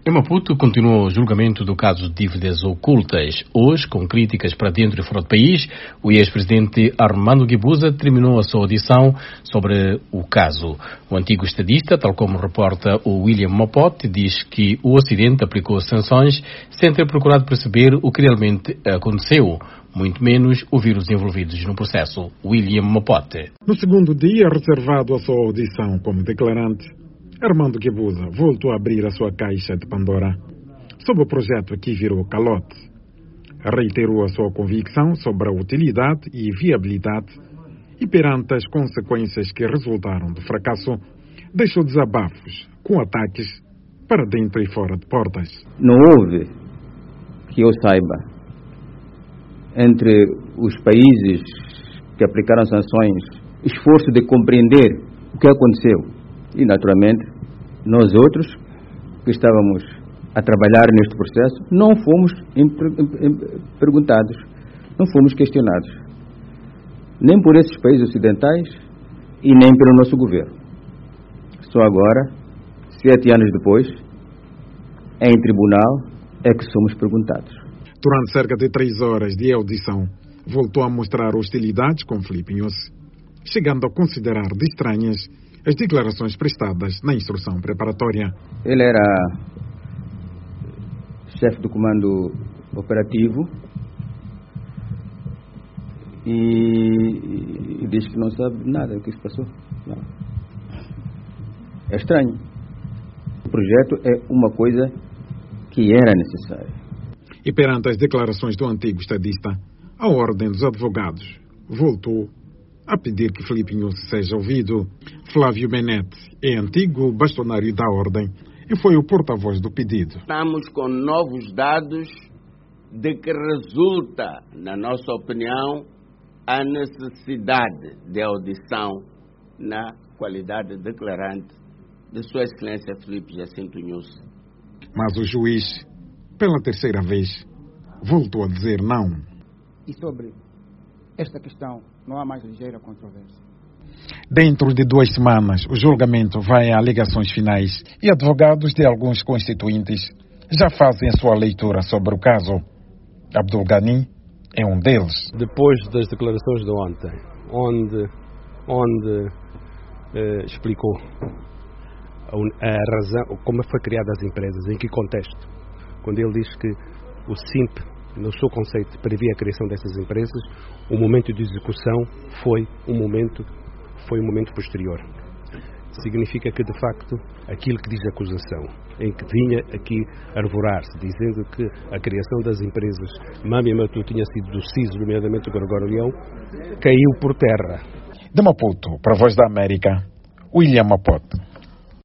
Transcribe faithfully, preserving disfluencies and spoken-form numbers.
Em Maputo, continua o julgamento do caso de dívidas ocultas. Hoje, com críticas para dentro e fora do país, o ex-presidente Armando Guebuza terminou a sua audição sobre o caso. O antigo estadista, tal como reporta o William Mapote, diz que o Ocidente aplicou sanções sem ter procurado perceber o que realmente aconteceu, muito menos ouvir os envolvidos no processo. William Mapote. No segundo dia, reservado à sua audição como declarante, Armando Guebuza voltou a abrir a sua caixa de Pandora sobre o projeto que virou calote. Reiterou a sua convicção sobre a utilidade e viabilidade e, perante as consequências que resultaram do fracasso, deixou desabafos com ataques para dentro e fora de portas. Não houve, que eu saiba, entre os países que aplicaram sanções, esforço de compreender o que aconteceu. E, naturalmente, nós outros que estávamos a trabalhar neste processo não fomos perguntados, não fomos questionados, nem por esses países ocidentais e nem pelo nosso governo. Só agora, sete anos depois, em tribunal, é que somos perguntados. Durante cerca de três horas de audição, voltou a mostrar hostilidades com Filipe Nhosse, chegando a considerar de estranhas as declarações prestadas na instrução preparatória. Ele era chefe do comando operativo e, e diz que não sabe nada do que se passou. Não. É estranho. O projeto é uma coisa que era necessária. E perante as declarações do antigo estadista, a Ordem dos Advogados voltou a pedir que Filipe Nhosse seja ouvido. Flávio Benete é antigo bastonário da Ordem e foi o porta-voz do pedido. Estamos com novos dados de que resulta, na nossa opinião, a necessidade de audição na qualidade de declarante de Sua Excelência Filipe Jacinto Nhosse. Mas o juiz, pela terceira vez, voltou a dizer não. E sobre esta questão não há mais ligeira controvérsia. Dentro de duas semanas, o julgamento vai a alegações finais e advogados de alguns constituintes já fazem a sua leitura sobre o caso. Abdul Ghani é um deles. Depois das declarações de ontem, onde, onde eh, explicou a, a razão, como foi criada as empresas, em que contexto, quando ele diz que o SIMP, no seu conceito, previa a criação dessas empresas, o momento de execução foi um momento, foi um momento posterior. Significa que, de facto, aquilo que diz a acusação, em que vinha aqui arvorar-se, dizendo que a criação das empresas Mami Matu tinha sido do C I S, nomeadamente o Gregório Leão, caiu por terra. De Maputo, para a Voz da América, William Mapote.